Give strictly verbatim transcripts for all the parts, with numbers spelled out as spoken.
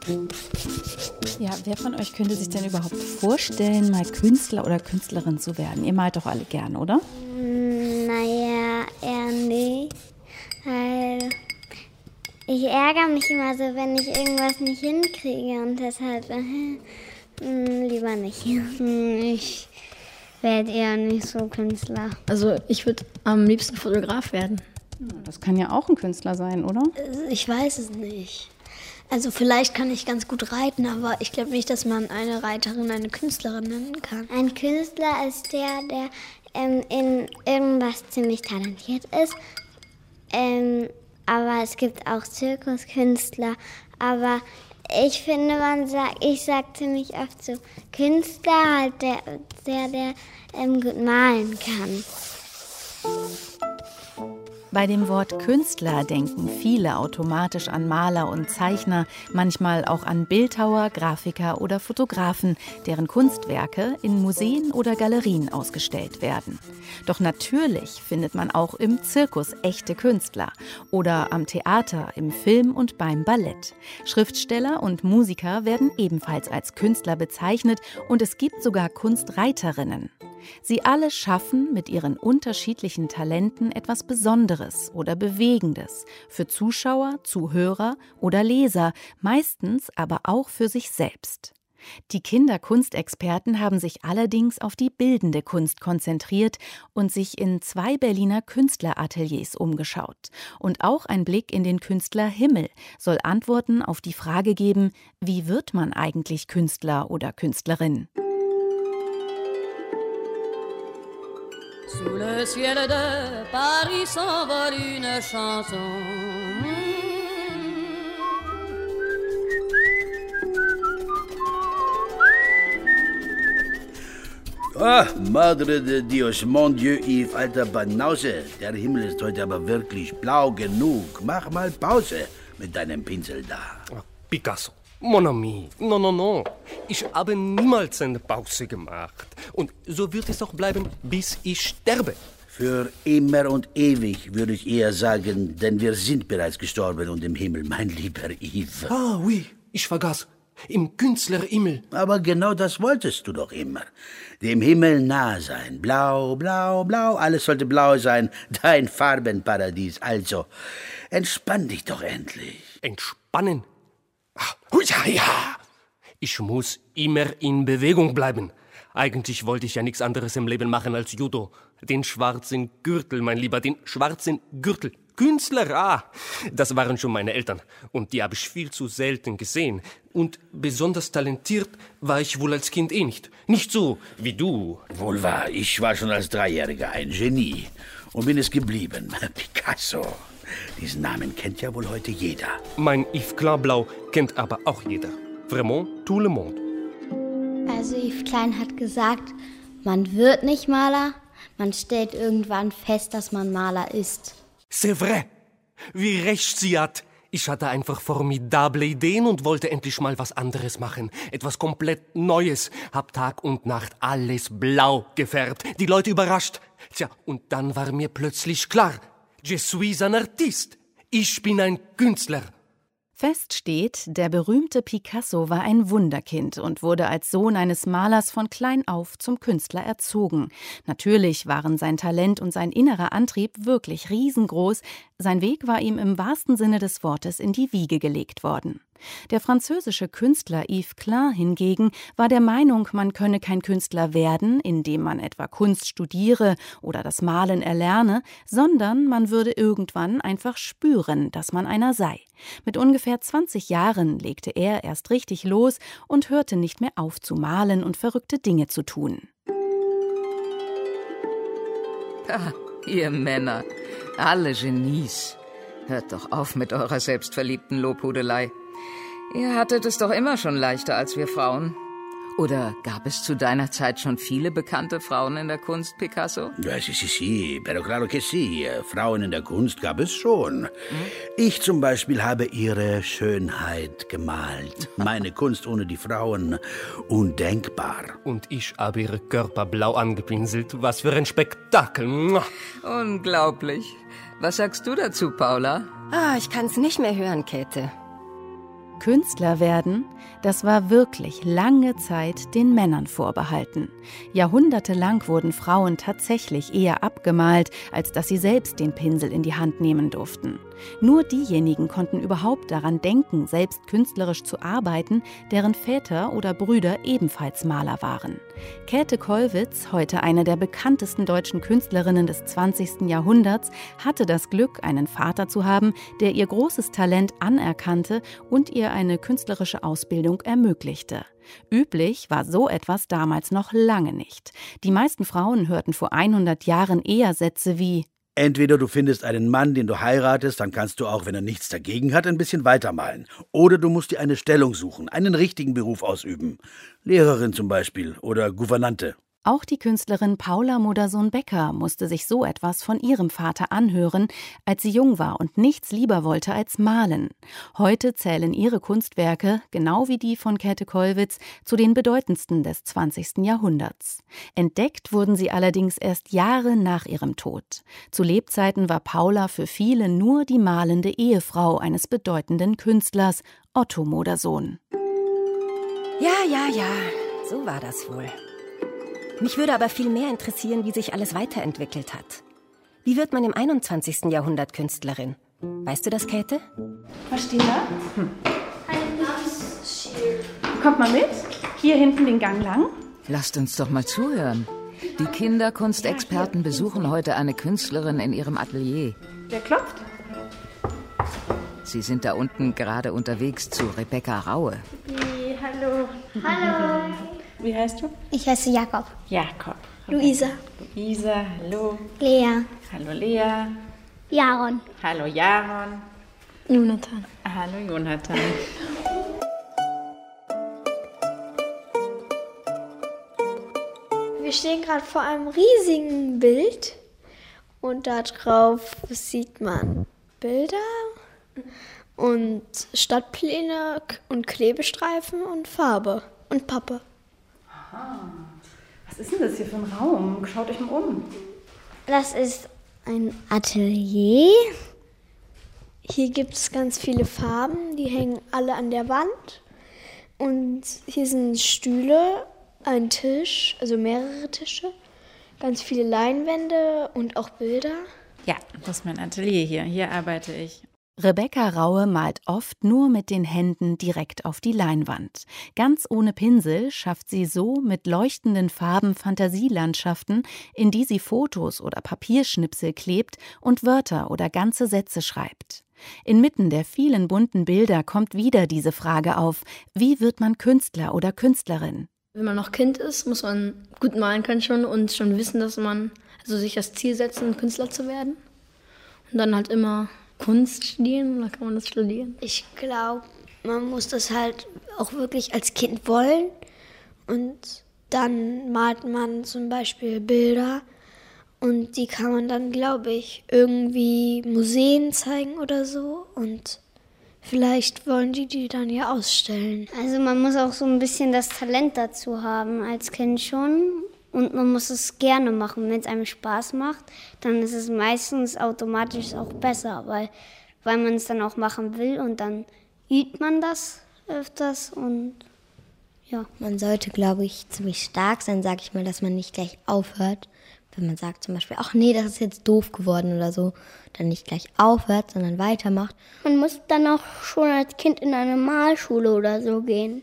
Ja, wer von euch könnte sich denn überhaupt vorstellen, mal Künstler oder Künstlerin zu werden? Ihr malt doch alle gern, oder? Naja, eher nicht. Weil ich ärgere mich immer so, wenn ich irgendwas nicht hinkriege. Und deshalb äh, lieber nicht. Ich werde eher nicht so Künstler. Also ich würde am liebsten Fotograf werden. Das kann ja auch ein Künstler sein, oder? Ich weiß es nicht. Also vielleicht kann ich ganz gut reiten, aber ich glaube nicht, dass man eine Reiterin eine Künstlerin nennen kann. Ein Künstler ist der, der ähm, in irgendwas ziemlich talentiert ist. Ähm, aber es gibt auch Zirkuskünstler. Aber ich finde, man sagt, ich sage ziemlich oft so, Künstler halt der, der, der ähm, gut malen kann. Bei dem Wort Künstler denken viele automatisch an Maler und Zeichner, manchmal auch an Bildhauer, Grafiker oder Fotografen, deren Kunstwerke in Museen oder Galerien ausgestellt werden. Doch natürlich findet man auch im Zirkus echte Künstler oder am Theater, im Film und beim Ballett. Schriftsteller und Musiker werden ebenfalls als Künstler bezeichnet und es gibt sogar Kunstreiterinnen. Sie alle schaffen mit ihren unterschiedlichen Talenten etwas Besonderes oder Bewegendes für Zuschauer, Zuhörer oder Leser, meistens aber auch für sich selbst. Die Kinderkunstexperten haben sich allerdings auf die bildende Kunst konzentriert und sich in zwei Berliner Künstlerateliers umgeschaut. Und auch ein Blick in den Künstlerhimmel soll Antworten auf die Frage geben, wie wird man eigentlich Künstler oder Künstlerin? Sous le ciel de Paris s'envole une chanson. Ah, Madre de Dios, mon Dieu, Yves, alter Banause. Der Himmel ist heute aber wirklich blau genug. Mach mal Pause mit deinem Pinsel da. Picasso, mon ami, non, non, non. Ich habe niemals eine Pause gemacht. Und so wird es auch bleiben, bis ich sterbe. Für immer und ewig, würde ich eher sagen, denn wir sind bereits gestorben und im Himmel, mein lieber Yves. Ah, oui, ich vergaß. Im Künstlerhimmel. Aber genau das wolltest du doch immer. Dem Himmel nah sein. Blau, blau, blau. Alles sollte blau sein. Dein Farbenparadies. Also, entspann dich doch endlich. Entspannen? Ach, ja, ja. Ich muss immer in Bewegung bleiben. Eigentlich wollte ich ja nichts anderes im Leben machen als Judo. Den schwarzen Gürtel, mein Lieber, den schwarzen Gürtel. Künstler, ah, das waren schon meine Eltern. Und die habe ich viel zu selten gesehen. Und besonders talentiert war ich wohl als Kind eh nicht. Nicht so wie du. Wohl wahr, ich war schon als Dreijähriger ein Genie. Und bin es geblieben. Picasso. Diesen Namen kennt ja wohl heute jeder. Mein Yves Klein Blau kennt aber auch jeder. Vraiment tout le monde. Also Yves Klein hat gesagt, man wird nicht Maler, man stellt irgendwann fest, dass man Maler ist. C'est vrai. Wie recht sie hat. Ich hatte einfach formidable Ideen und wollte endlich mal was anderes machen. Etwas komplett Neues. Hab Tag und Nacht alles blau gefärbt. Die Leute überrascht. Tja, und dann war mir plötzlich klar. Je suis un artiste. Ich bin ein Künstler. Fest steht, der berühmte Picasso war ein Wunderkind und wurde als Sohn eines Malers von klein auf zum Künstler erzogen. Natürlich waren sein Talent und sein innerer Antrieb wirklich riesengroß. Sein Weg war ihm im wahrsten Sinne des Wortes in die Wiege gelegt worden. Der französische Künstler Yves Klein hingegen war der Meinung, man könne kein Künstler werden, indem man etwa Kunst studiere oder das Malen erlerne, sondern man würde irgendwann einfach spüren, dass man einer sei. Mit ungefähr zwanzig Jahren legte er erst richtig los und hörte nicht mehr auf zu malen und verrückte Dinge zu tun. Ah, ihr Männer, alle Genies. Hört doch auf mit eurer selbstverliebten Lobhudelei. Ihr hattet es doch immer schon leichter als wir Frauen. Oder gab es zu deiner Zeit schon viele bekannte Frauen in der Kunst, Picasso? Ja, sí, sí, sí, pero claro que sí. Frauen in der Kunst gab es schon. Hm? Ich zum Beispiel habe ihre Schönheit gemalt. Meine Kunst ohne die Frauen, undenkbar. Und ich habe ihre Körper blau angepinselt. Was für ein Spektakel. Unglaublich. Was sagst du dazu, Paula? Ah, ich kann's nicht mehr hören, Käthe. Künstler werden, das war wirklich lange Zeit den Männern vorbehalten. Jahrhundertelang wurden Frauen tatsächlich eher abgemalt, als dass sie selbst den Pinsel in die Hand nehmen durften. Nur diejenigen konnten überhaupt daran denken, selbst künstlerisch zu arbeiten, deren Väter oder Brüder ebenfalls Maler waren. Käthe Kollwitz, heute eine der bekanntesten deutschen Künstlerinnen des zwanzigsten Jahrhunderts, hatte das Glück, einen Vater zu haben, der ihr großes Talent anerkannte und ihr eine künstlerische Ausbildung ermöglichte. Üblich war so etwas damals noch lange nicht. Die meisten Frauen hörten vor hundert Jahren eher Sätze wie: Entweder du findest einen Mann, den du heiratest, dann kannst du auch, wenn er nichts dagegen hat, ein bisschen weitermalen. Oder du musst dir eine Stellung suchen, einen richtigen Beruf ausüben. Lehrerin zum Beispiel oder Gouvernante. Auch die Künstlerin Paula Modersohn-Becker musste sich so etwas von ihrem Vater anhören, als sie jung war und nichts lieber wollte als malen. Heute zählen ihre Kunstwerke, genau wie die von Käthe Kollwitz, zu den bedeutendsten des zwanzigsten Jahrhunderts. Entdeckt wurden sie allerdings erst Jahre nach ihrem Tod. Zu Lebzeiten war Paula für viele nur die malende Ehefrau eines bedeutenden Künstlers, Otto Modersohn. Ja, ja, ja, so war das wohl. Mich würde aber viel mehr interessieren, wie sich alles weiterentwickelt hat. Wie wird man im einundzwanzigsten Jahrhundert Künstlerin? Weißt du das, Käthe? Verstehe. Hm. Kommt mal mit. Hier hinten den Gang lang. Lasst uns doch mal zuhören. Die Kinderkunstexperten besuchen heute eine Künstlerin in ihrem Atelier. Wer klopft? Sie sind da unten gerade unterwegs zu Rebecca Raue. Hey, hallo. Hallo. Wie heißt du? Ich heiße Jakob. Jakob. Luisa. Luisa, hallo. Lea. Hallo Lea. Jaron. Hallo Jaron. Jonathan. Hallo Jonathan. Wir stehen gerade vor einem riesigen Bild und da drauf sieht man Bilder und Stadtpläne und Klebestreifen und Farbe und Pappe. Aha. Was ist denn das hier für ein Raum? Schaut euch mal um. Das ist ein Atelier. Hier gibt es ganz viele Farben, die hängen alle an der Wand. Und hier sind Stühle, ein Tisch, also mehrere Tische, ganz viele Leinwände und auch Bilder. Ja, das ist mein Atelier hier. Hier arbeite ich. Rebecca Raue malt oft nur mit den Händen direkt auf die Leinwand. Ganz ohne Pinsel schafft sie so mit leuchtenden Farben Fantasielandschaften, in die sie Fotos oder Papierschnipsel klebt und Wörter oder ganze Sätze schreibt. Inmitten der vielen bunten Bilder kommt wieder diese Frage auf: Wie wird man Künstler oder Künstlerin? Wenn man noch Kind ist, muss man gut malen können schon und schon wissen, dass man also sich das Ziel setzen, Künstler zu werden. Und dann halt immer Kunst studieren, oder kann man das studieren? Ich glaube, man muss das halt auch wirklich als Kind wollen. Und dann malt man zum Beispiel Bilder und die kann man dann, glaube ich, irgendwie Museen zeigen oder so. Und vielleicht wollen die die dann ja ausstellen. Also man muss auch so ein bisschen das Talent dazu haben, als Kind schon. Und man muss es gerne machen. Wenn es einem Spaß macht, dann ist es meistens automatisch auch besser, weil, weil man es dann auch machen will und dann übt man das öfters und ja. Man sollte, glaube ich, ziemlich stark sein, sage ich mal, dass man nicht gleich aufhört. Wenn man sagt zum Beispiel, ach nee, das ist jetzt doof geworden oder so, dann nicht gleich aufhört, sondern weitermacht. Man muss dann auch schon als Kind in eine Malschule oder so gehen.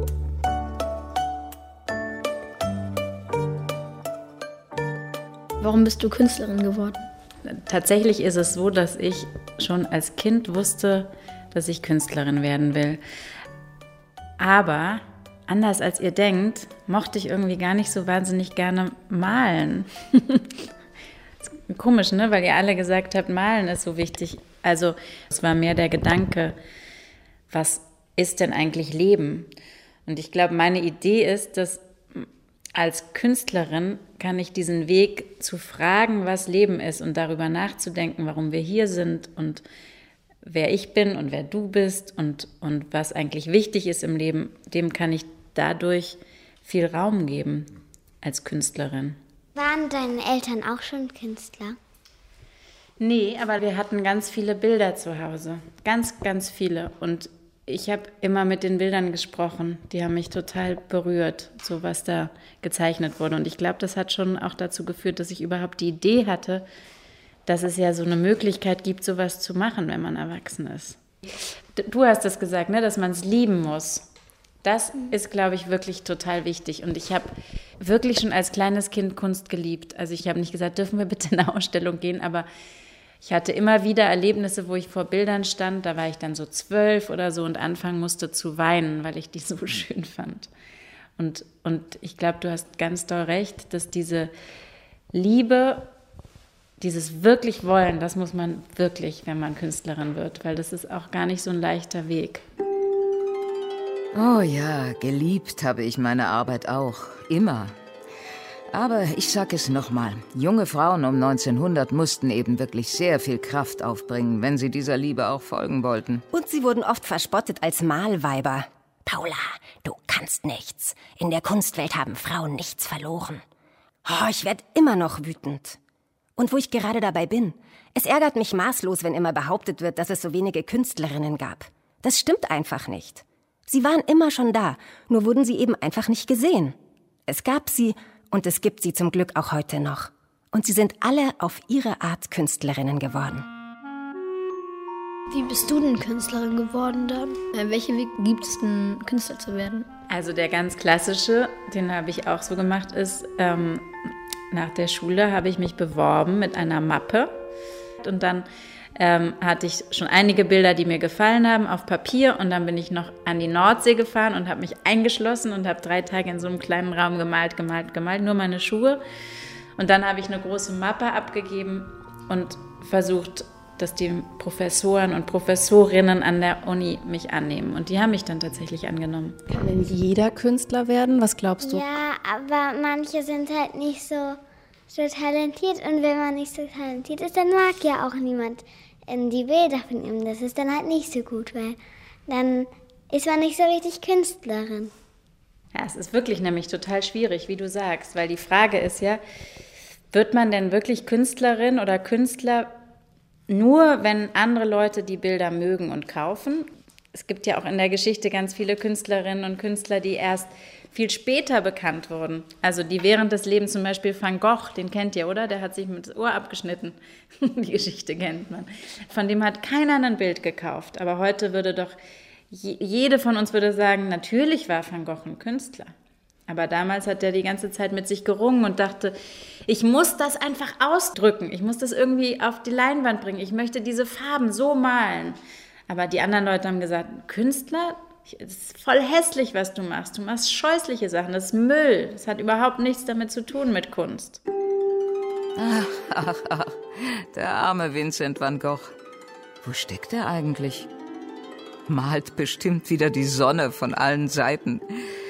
Warum bist du Künstlerin geworden? Tatsächlich ist es so, dass ich schon als Kind wusste, dass ich Künstlerin werden will. Aber anders als ihr denkt, mochte ich irgendwie gar nicht so wahnsinnig gerne malen. Komisch, ne? Weil ihr alle gesagt habt, malen ist so wichtig. Also es war mehr der Gedanke, was ist denn eigentlich Leben? Und ich glaube, meine Idee ist, dass als Künstlerin kann ich diesen Weg zu fragen, was Leben ist und darüber nachzudenken, warum wir hier sind und wer ich bin und wer du bist und, und was eigentlich wichtig ist im Leben, dem kann ich dadurch viel Raum geben als Künstlerin. Waren deine Eltern auch schon Künstler? Nee, aber wir hatten ganz viele Bilder zu Hause. Ganz, ganz viele. Und Ich habe immer mit den Bildern gesprochen. Die haben mich total berührt, so was da gezeichnet wurde. Und ich glaube, das hat schon auch dazu geführt, dass ich überhaupt die Idee hatte, dass es ja so eine Möglichkeit gibt, sowas zu machen, wenn man erwachsen ist. Du hast das gesagt, ne, dass man es lieben muss. Das ist, glaube ich, wirklich total wichtig. Und ich habe wirklich schon als kleines Kind Kunst geliebt. Also ich habe nicht gesagt, dürfen wir bitte in eine Ausstellung gehen, aber ich hatte immer wieder Erlebnisse, wo ich vor Bildern stand, da war ich dann so zwölf oder so und anfangen musste zu weinen, weil ich die so schön fand. Und, und ich glaube, du hast ganz doll recht, dass diese Liebe, dieses wirklich Wollen, das muss man wirklich, wenn man Künstlerin wird, weil das ist auch gar nicht so ein leichter Weg. Oh ja, geliebt habe ich meine Arbeit auch, immer. Aber ich sag es nochmal, junge Frauen um neunzehnhundert mussten eben wirklich sehr viel Kraft aufbringen, wenn sie dieser Liebe auch folgen wollten. Und sie wurden oft verspottet als Malweiber. Paula, du kannst nichts. In der Kunstwelt haben Frauen nichts verloren. Oh, ich werde immer noch wütend. Und wo ich gerade dabei bin, es ärgert mich maßlos, wenn immer behauptet wird, dass es so wenige Künstlerinnen gab. Das stimmt einfach nicht. Sie waren immer schon da, nur wurden sie eben einfach nicht gesehen. Es gab sie und es gibt sie zum Glück auch heute noch. Und sie sind alle auf ihre Art Künstlerinnen geworden. Wie bist du denn Künstlerin geworden dann? Äh, welche Weg gibt es denn, Künstler zu werden? Also der ganz klassische, den habe ich auch so gemacht, ist, ähm, nach der Schule habe ich mich beworben mit einer Mappe. Und dann ähm, hatte ich schon einige Bilder, die mir gefallen haben, auf Papier. Und dann bin ich noch an die Nordsee gefahren und habe mich eingeschlossen und habe drei Tage in so einem kleinen Raum gemalt, gemalt, gemalt, nur meine Schuhe. Und dann habe ich eine große Mappe abgegeben und versucht, dass die Professoren und Professorinnen an der Uni mich annehmen. Und die haben mich dann tatsächlich angenommen. Kann denn jeder Künstler werden? Was glaubst du? Ja, aber manche sind halt nicht so, so talentiert. Und wenn man nicht so talentiert ist, dann mag ja auch niemand in die Bilder von ihm. Das ist dann halt nicht so gut, weil dann ist man nicht so richtig Künstlerin. Ja, es ist wirklich nämlich total schwierig, wie du sagst. Weil die Frage ist ja, wird man denn wirklich Künstlerin oder Künstler, nur wenn andere Leute die Bilder mögen und kaufen? Es gibt ja auch in der Geschichte ganz viele Künstlerinnen und Künstler, die erst viel später bekannt wurden. Also die während des Lebens, zum Beispiel Van Gogh, den kennt ihr, oder? Der hat sich mit das Ohr abgeschnitten. Die Geschichte kennt man. Von dem hat keiner ein Bild gekauft. Aber heute würde doch, jede von uns würde sagen, natürlich war Van Gogh ein Künstler. Aber damals hat er die ganze Zeit mit sich gerungen und dachte, ich muss das einfach ausdrücken. Ich muss das irgendwie auf die Leinwand bringen. Ich möchte diese Farben so malen. Aber die anderen Leute haben gesagt, Künstler, es ist voll hässlich, was du machst. Du machst scheußliche Sachen, das ist Müll. Das hat überhaupt nichts damit zu tun mit Kunst. Ach, ach, ach, der arme Vincent van Gogh. Wo steckt er eigentlich? Malt bestimmt wieder die Sonne von allen Seiten.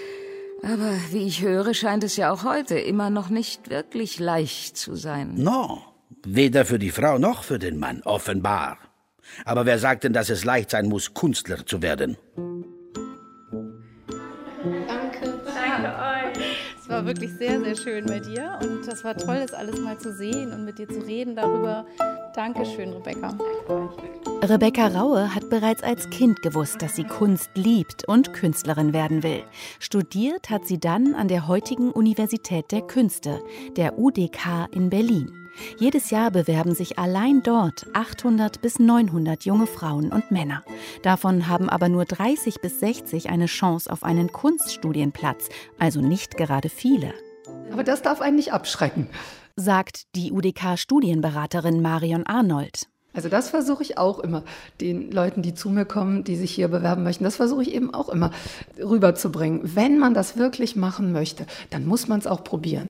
Aber wie ich höre, scheint es ja auch heute immer noch nicht wirklich leicht zu sein. No, weder für die Frau noch für den Mann, offenbar. Aber wer sagt denn, dass es leicht sein muss, Künstler zu werden? Danke. Danke euch. Es war wirklich sehr, sehr schön bei dir. Und das war toll, das alles mal zu sehen und mit dir zu reden darüber. Dankeschön, Rebecca. Rebecca Raue hat bereits als Kind gewusst, dass sie Kunst liebt und Künstlerin werden will. Studiert hat sie dann an der heutigen Universität der Künste, der U D K in Berlin. Jedes Jahr bewerben sich allein dort achthundert bis neunhundert junge Frauen und Männer. Davon haben aber nur dreißig bis sechzig eine Chance auf einen Kunststudienplatz, also nicht gerade viele. Aber das darf einen nicht abschrecken, sagt die U D K-Studienberaterin Marion Arnold. Also das versuche ich auch immer, den Leuten, die zu mir kommen, die sich hier bewerben möchten, das versuche ich eben auch immer rüberzubringen. Wenn man das wirklich machen möchte, dann muss man es auch probieren.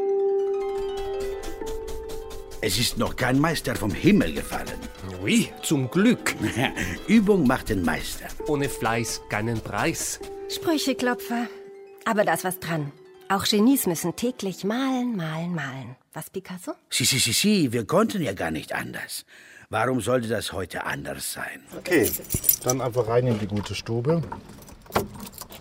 Es ist noch kein Meister vom Himmel gefallen. Oui, zum Glück. Übung macht den Meister. Ohne Fleiß keinen Preis. Sprücheklopfer. Aber da ist was dran. Auch Genies müssen täglich malen, malen, malen. Was, Picasso? Si, si, si, si, wir konnten ja gar nicht anders. Warum sollte das heute anders sein? Okay, dann einfach rein in die gute Stube.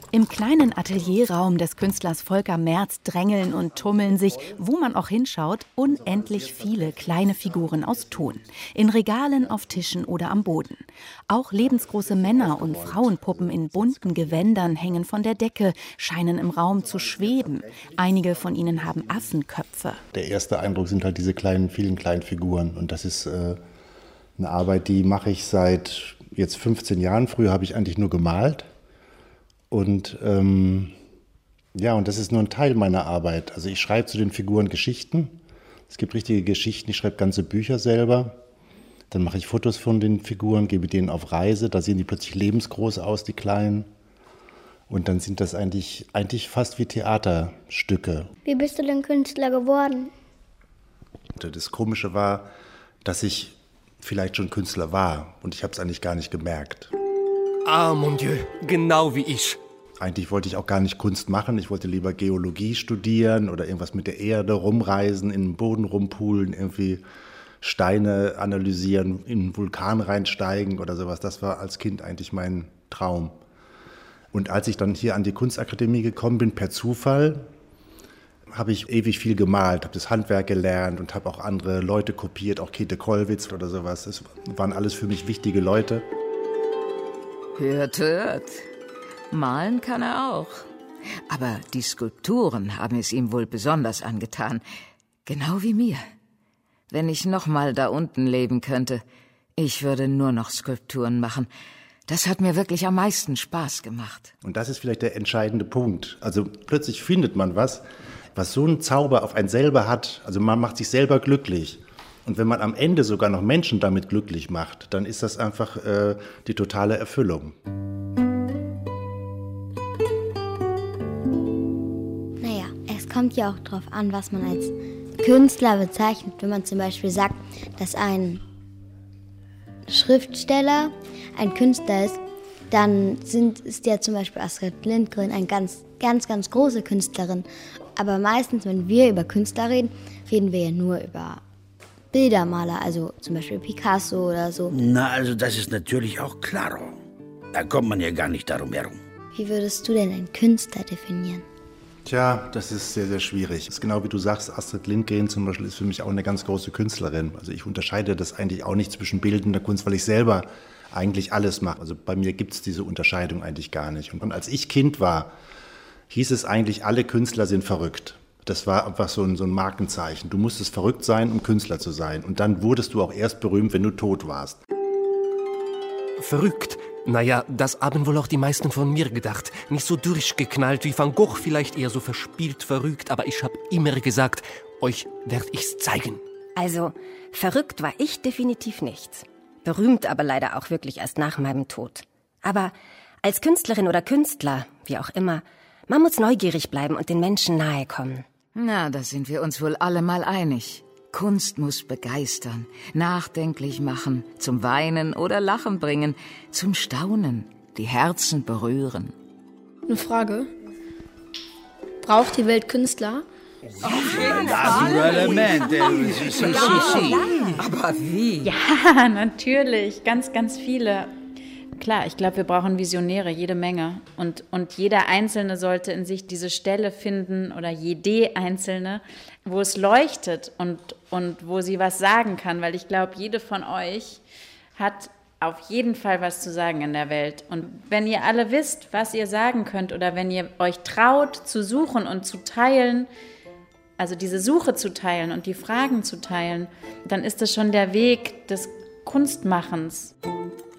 Im kleinen Atelierraum des Künstlers Volker Merz drängeln und tummeln sich, wo man auch hinschaut, unendlich viele kleine Figuren aus Ton. In Regalen, auf Tischen oder am Boden. Auch lebensgroße Männer- und Frauenpuppen in bunten Gewändern hängen von der Decke, scheinen im Raum zu schweben. Einige von ihnen haben Affenköpfe. Der erste Eindruck sind halt diese kleinen, vielen kleinen Figuren. Und das ist äh, eine Arbeit, die mache ich seit jetzt fünfzehn Jahren. Früher habe ich eigentlich nur gemalt. Und ähm, ja, und das ist nur ein Teil meiner Arbeit. Also ich schreibe zu den Figuren Geschichten. Es gibt richtige Geschichten, ich schreibe ganze Bücher selber. Dann mache ich Fotos von den Figuren, gehe mit denen auf Reise. Da sehen die plötzlich lebensgroß aus, die Kleinen. Und dann sind das eigentlich, eigentlich fast wie Theaterstücke. Wie bist du denn Künstler geworden? Das Komische war, dass ich vielleicht schon Künstler war. Und ich habe es eigentlich gar nicht gemerkt. Ah, mon Dieu, genau wie ich. Eigentlich wollte ich auch gar nicht Kunst machen. Ich wollte lieber Geologie studieren oder irgendwas mit der Erde, rumreisen, in den Boden rumpulen, irgendwie Steine analysieren, in einen Vulkan reinsteigen oder sowas. Das war als Kind eigentlich mein Traum. Und als ich dann hier an die Kunstakademie gekommen bin, per Zufall, habe ich ewig viel gemalt, habe das Handwerk gelernt und habe auch andere Leute kopiert, auch Käthe Kollwitz oder sowas. Das waren alles für mich wichtige Leute. Hört, hört. Malen kann er auch. Aber die Skulpturen haben es ihm wohl besonders angetan. Genau wie mir. Wenn ich noch mal da unten leben könnte, ich würde nur noch Skulpturen machen. Das hat mir wirklich am meisten Spaß gemacht. Und das ist vielleicht der entscheidende Punkt. Also plötzlich findet man was, was so einen Zauber auf einen selber hat. Also man macht sich selber glücklich. Und wenn man am Ende sogar noch Menschen damit glücklich macht, dann ist das einfach äh, die totale Erfüllung. Naja, es kommt ja auch darauf an, was man als Künstler bezeichnet. Wenn man zum Beispiel sagt, dass ein Schriftsteller ein Künstler ist, dann sind, ist ja zum Beispiel Astrid Lindgren eine ganz, ganz, ganz große Künstlerin. Aber meistens, wenn wir über Künstler reden, reden wir ja nur über Bildermaler, also zum Beispiel Picasso oder so. Na, also das ist natürlich auch klar. Da kommt man ja gar nicht darum herum. Wie würdest du denn einen Künstler definieren? Tja, das ist sehr, sehr schwierig. Das ist genau wie du sagst, Astrid Lindgren zum Beispiel ist für mich auch eine ganz große Künstlerin. Also ich unterscheide das eigentlich auch nicht zwischen bildender Kunst, weil ich selber eigentlich alles mache. Also bei mir gibt es diese Unterscheidung eigentlich gar nicht. Und als ich Kind war, hieß es eigentlich, alle Künstler sind verrückt. Das war einfach so ein, so ein Markenzeichen. Du musstest verrückt sein, um Künstler zu sein. Und dann wurdest du auch erst berühmt, wenn du tot warst. Verrückt? Naja, das haben wohl auch die meisten von mir gedacht. Nicht so durchgeknallt wie Van Gogh, vielleicht eher so verspielt verrückt. Aber ich habe immer gesagt, euch werd ich's zeigen. Also, verrückt war ich definitiv nicht. Berühmt aber leider auch wirklich erst nach meinem Tod. Aber als Künstlerin oder Künstler, wie auch immer, man muss neugierig bleiben und den Menschen nahe kommen. Na, da sind wir uns wohl alle mal einig. Kunst muss begeistern, nachdenklich machen, zum Weinen oder Lachen bringen, zum Staunen, die Herzen berühren. Eine Frage. Braucht die Welt Künstler? Auf jeden Fall. Aber wie? Ja, natürlich. Ganz, ganz viele. Klar, ich glaube, wir brauchen Visionäre, jede Menge. Und, und jeder Einzelne sollte in sich diese Stelle finden oder jede Einzelne, wo es leuchtet und, und wo sie was sagen kann. Weil ich glaube, jede von euch hat auf jeden Fall was zu sagen in der Welt. Und wenn ihr alle wisst, was ihr sagen könnt oder wenn ihr euch traut zu suchen und zu teilen, also diese Suche zu teilen und die Fragen zu teilen, dann ist das schon der Weg des Kunstmachens.